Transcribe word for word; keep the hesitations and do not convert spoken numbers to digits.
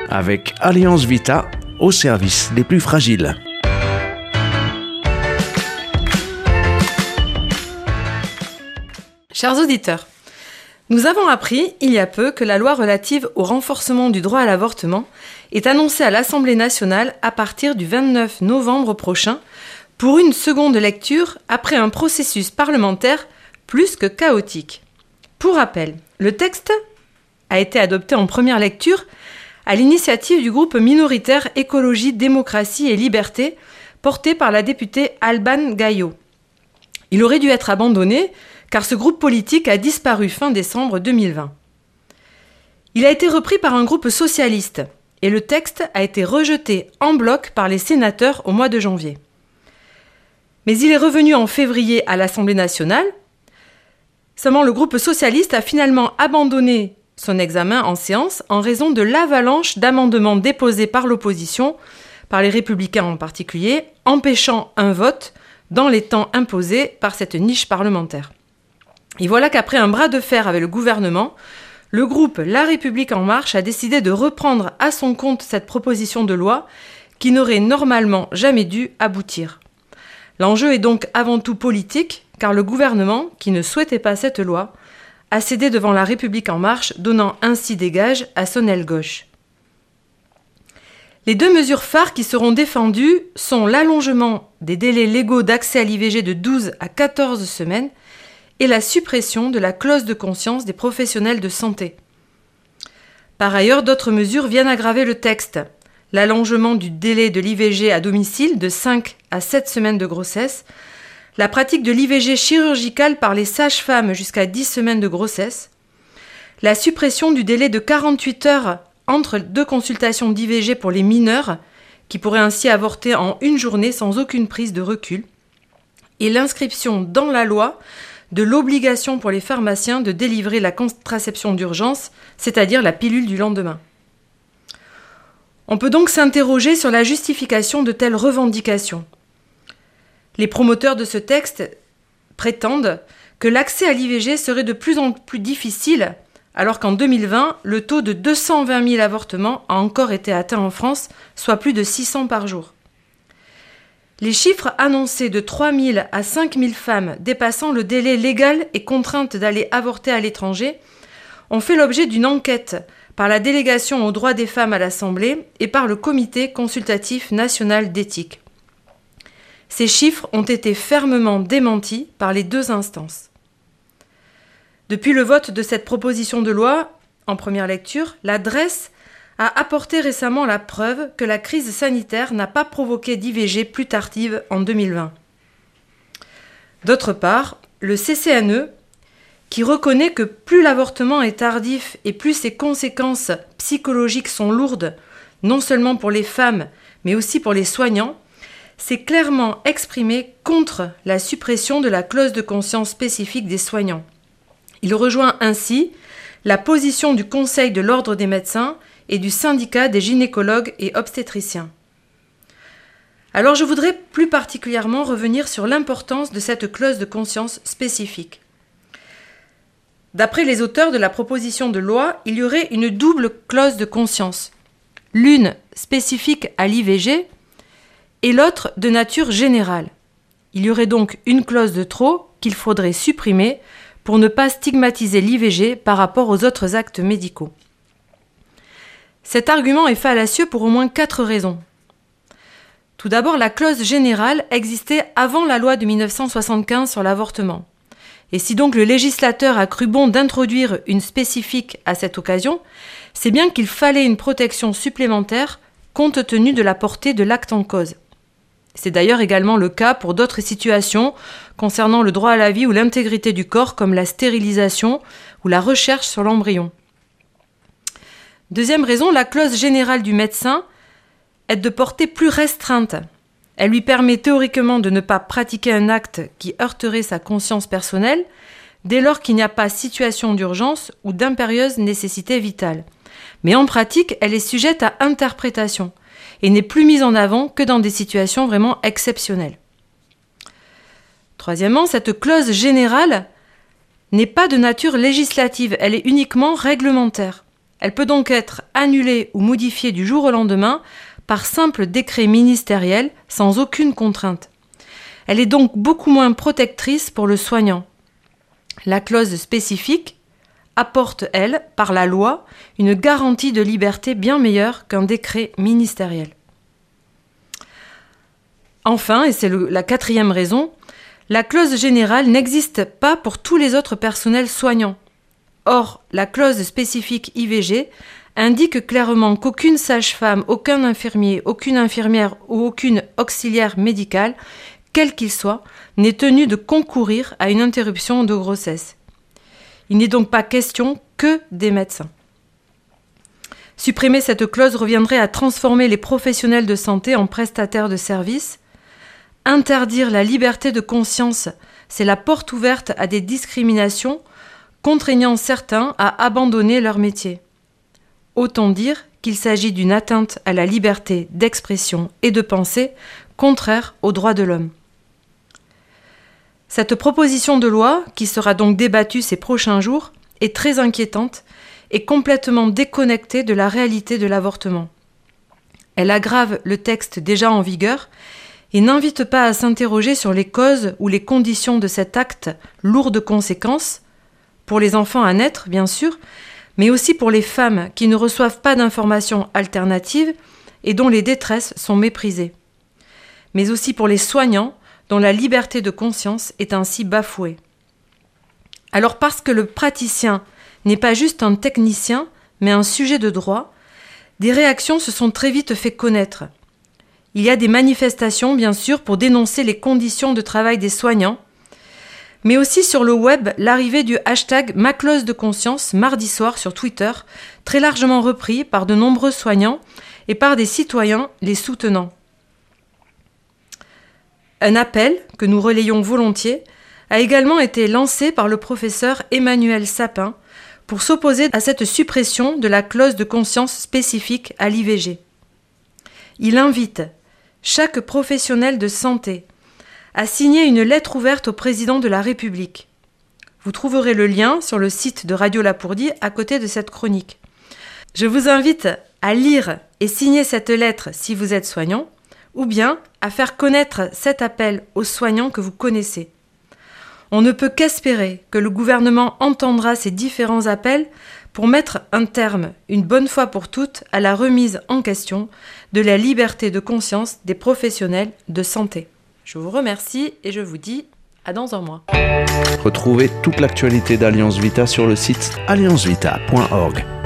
avec Alliance Vita au service des plus fragiles. Chers auditeurs, nous avons appris il y a peu que la loi relative au renforcement du droit à l'avortement est annoncée à l'Assemblée nationale à partir du vingt-neuf novembre prochain pour une seconde lecture après un processus parlementaire plus que chaotique. Pour rappel, le texte a été adopté en première lecture à l'initiative du groupe minoritaire Écologie, Démocratie et Liberté porté par la députée Alban Gaillot. Il aurait dû être abandonné car ce groupe politique a disparu fin décembre deux mille vingt. Il a été repris par un groupe socialiste et le texte a été rejeté en bloc par les sénateurs au mois de janvier. Mais il est revenu en février à l'Assemblée nationale. Seulement, le groupe socialiste a finalement abandonné son examen en séance en raison de l'avalanche d'amendements déposés par l'opposition, par les Républicains en particulier, empêchant un vote dans les temps imposés par cette niche parlementaire. Et voilà qu'après un bras de fer avec le gouvernement, le groupe La République En Marche a décidé de reprendre à son compte cette proposition de loi qui n'aurait normalement jamais dû aboutir. L'enjeu est donc avant tout politique, car le gouvernement, qui ne souhaitait pas cette loi, a cédé devant La République En Marche, donnant ainsi des gages à son aile gauche. Les deux mesures phares qui seront défendues sont l'allongement des délais légaux d'accès à l'I V G de douze à quatorze semaines et la suppression de la clause de conscience des professionnels de santé. Par ailleurs, d'autres mesures viennent aggraver le texte. L'allongement du délai de l'I V G à domicile de cinq à sept semaines de grossesse, la pratique de l'I V G chirurgicale par les sages-femmes jusqu'à dix semaines de grossesse, la suppression du délai de quarante-huit heures entre deux consultations d'I V G pour les mineurs, qui pourraient ainsi avorter en une journée sans aucune prise de recul, et l'inscription dans la loi de l'obligation pour les pharmaciens de délivrer la contraception d'urgence, c'est-à-dire la pilule du lendemain. On peut donc s'interroger sur la justification de telles revendications. Les promoteurs de ce texte prétendent que l'accès à l'I V G serait de plus en plus difficile, alors qu'en deux mille vingt, le taux de deux cent vingt mille avortements a encore été atteint en France, soit plus de six cents par jour. Les chiffres annoncés de trois mille à cinq mille femmes dépassant le délai légal et contraintes d'aller avorter à l'étranger ont fait l'objet d'une enquête par la délégation aux droits des femmes à l'Assemblée et par le Comité consultatif national d'éthique. Ces chiffres ont été fermement démentis par les deux instances. Depuis le vote de cette proposition de loi, en première lecture, la D R E S a apporté récemment la preuve que la crise sanitaire n'a pas provoqué d'I V G plus tardive en deux mille vingt. D'autre part, le C C N E, qui reconnaît que plus l'avortement est tardif et plus ses conséquences psychologiques sont lourdes, non seulement pour les femmes, mais aussi pour les soignants, s'est clairement exprimé contre la suppression de la clause de conscience spécifique des soignants. Il rejoint ainsi la position du Conseil de l'Ordre des médecins et du syndicat des gynécologues et obstétriciens. Alors je voudrais plus particulièrement revenir sur l'importance de cette clause de conscience spécifique. D'après les auteurs de la proposition de loi, il y aurait une double clause de conscience, l'une spécifique à l'I V G et l'autre de nature générale. Il y aurait donc une clause de trop qu'il faudrait supprimer pour ne pas stigmatiser l'I V G par rapport aux autres actes médicaux. Cet argument est fallacieux pour au moins quatre raisons. Tout d'abord, la clause générale existait avant la loi de mille neuf cent soixante-quinze sur l'avortement. Et si donc le législateur a cru bon d'introduire une spécifique à cette occasion, c'est bien qu'il fallait une protection supplémentaire compte tenu de la portée de l'acte en cause. C'est d'ailleurs également le cas pour d'autres situations concernant le droit à la vie ou l'intégrité du corps, comme la stérilisation ou la recherche sur l'embryon. Deuxième raison, la clause générale du médecin est de portée plus restreinte. Elle lui permet théoriquement de ne pas pratiquer un acte qui heurterait sa conscience personnelle dès lors qu'il n'y a pas situation d'urgence ou d'impérieuse nécessité vitale. Mais en pratique, elle est sujette à interprétation et n'est plus mise en avant que dans des situations vraiment exceptionnelles. Troisièmement, cette clause générale n'est pas de nature législative, elle est uniquement réglementaire. Elle peut donc être annulée ou modifiée du jour au lendemain par simple décret ministériel sans aucune contrainte. Elle est donc beaucoup moins protectrice pour le soignant. La clause spécifique apporte, elle, par la loi, une garantie de liberté bien meilleure qu'un décret ministériel. Enfin, et c'est le, la quatrième raison, la clause générale n'existe pas pour tous les autres personnels soignants. Or, la clause spécifique I V G indique clairement qu'aucune sage-femme, aucun infirmier, aucune infirmière ou aucune auxiliaire médicale, quel qu'il soit, n'est tenu de concourir à une interruption de grossesse. Il n'est donc pas question que des médecins. Supprimer cette clause reviendrait à transformer les professionnels de santé en prestataires de services. Interdire la liberté de conscience, c'est la porte ouverte à des discriminations, contraignant certains à abandonner leur métier. Autant dire qu'il s'agit d'une atteinte à la liberté d'expression et de pensée, contraire aux droits de l'homme. Cette proposition de loi, qui sera donc débattue ces prochains jours, est très inquiétante et complètement déconnectée de la réalité de l'avortement. Elle aggrave le texte déjà en vigueur et n'invite pas à s'interroger sur les causes ou les conditions de cet acte lourd de conséquences, pour les enfants à naître, bien sûr, mais aussi pour les femmes qui ne reçoivent pas d'informations alternatives et dont les détresses sont méprisées, mais aussi pour les soignants dont la liberté de conscience est ainsi bafouée. Alors parce que le praticien n'est pas juste un technicien, mais un sujet de droit, des réactions se sont très vite fait connaître. Il y a des manifestations, bien sûr, pour dénoncer les conditions de travail des soignants, mais aussi sur le web, l'arrivée du hashtag Ma clause de conscience mardi soir sur Twitter, très largement repris par de nombreux soignants et par des citoyens les soutenant. Un appel, que nous relayons volontiers, a également été lancé par le professeur Emmanuel Sapin pour s'opposer à cette suppression de la clause de conscience spécifique à l'I V G. Il invite chaque professionnel de santé à signer une lettre ouverte au président de la République. Vous trouverez le lien sur le site de Radio Lapourdie à côté de cette chronique. Je vous invite à lire et signer cette lettre si vous êtes soignant, ou bien à faire connaître cet appel aux soignants que vous connaissez. On ne peut qu'espérer que le gouvernement entendra ces différents appels pour mettre un terme, une bonne fois pour toutes, à la remise en question de la liberté de conscience des professionnels de santé. Je vous remercie et je vous dis à dans un mois. Retrouvez toute l'actualité d'Alliance Vita sur le site alliance vita point org.